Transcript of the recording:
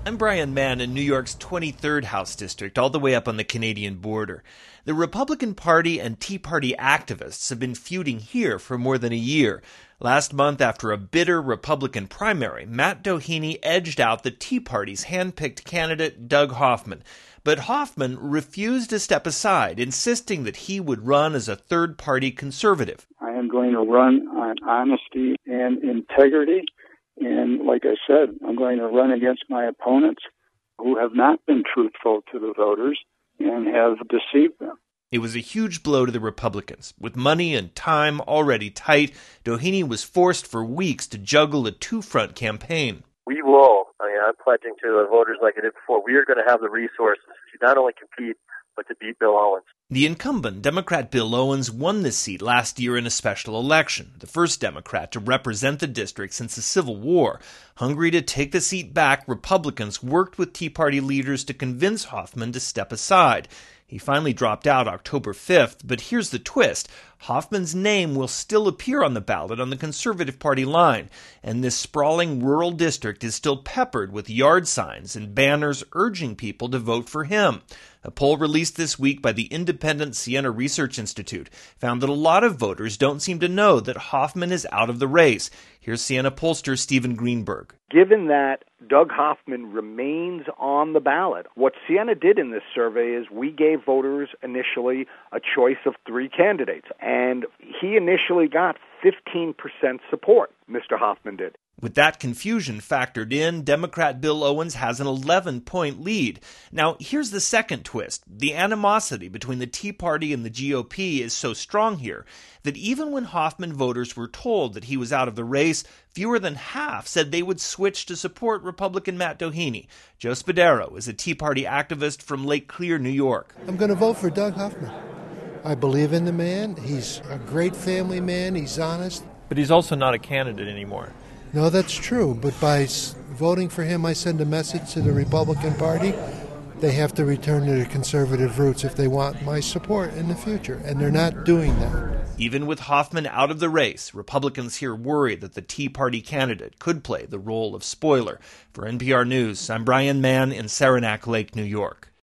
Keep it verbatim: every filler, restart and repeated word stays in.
I'm Brian Mann in New York's twenty-third House District, all the way up on the Canadian border. The Republican Party and Tea Party activists have been feuding here for more than a year. Last month, after a bitter Republican primary, Matt Doheny edged out the Tea Party's hand-picked candidate, Doug Hoffman. But Hoffman refused to step aside, insisting that he would run as a third-party conservative. I am going to run on honesty and integrity. And like I said, I'm going to run against my opponents who have not been truthful to the voters and have deceived them. It was a huge blow to the Republicans. With money and time already tight, Doheny was forced for weeks to juggle a two-front campaign. We will. I mean, I'm pledging to the voters like I did before. We are going to have the resources to not only compete, but to beat Bill Owens. The incumbent, Democrat Bill Owens, won this seat last year in a special election, the first Democrat to represent the district since the Civil War. Hungry to take the seat back, Republicans worked with Tea Party leaders to convince Hoffman to step aside. He finally dropped out October fifth, but here's the twist. Hoffman's name will still appear on the ballot on the Conservative Party line, and this sprawling rural district is still peppered with yard signs and banners urging people to vote for him. A poll released this week by the independent Siena Research Institute found that a lot of voters don't seem to know that Hoffman is out of the race. Here's Siena pollster Stephen Greenberg. Given that Doug Hoffman remains on the ballot, what Siena did in this survey is we gave voters initially a choice of three candidates, and he initially got fifteen percent support, Mister Hoffman did. With that confusion factored in, Democrat Bill Owens has an eleven-point lead. Now, here's the second twist. The animosity between the Tea Party and the G O P is so strong here that even when Hoffman voters were told that he was out of the race, fewer than half said they would switch to support Republican Matt Doheny. Joe Spadaro is a Tea Party activist from Lake Clear, New York. I'm going to vote for Doug Hoffman. I believe in the man. He's a great family man. He's honest. But he's also not a candidate anymore. No, that's true. But by voting for him, I send a message to the Republican Party. They have to return to their conservative roots if they want my support in the future, and they're not doing that. Even with Hoffman out of the race, Republicans here worry that the Tea Party candidate could play the role of spoiler. For N P R News, I'm Brian Mann in Saranac Lake, New York.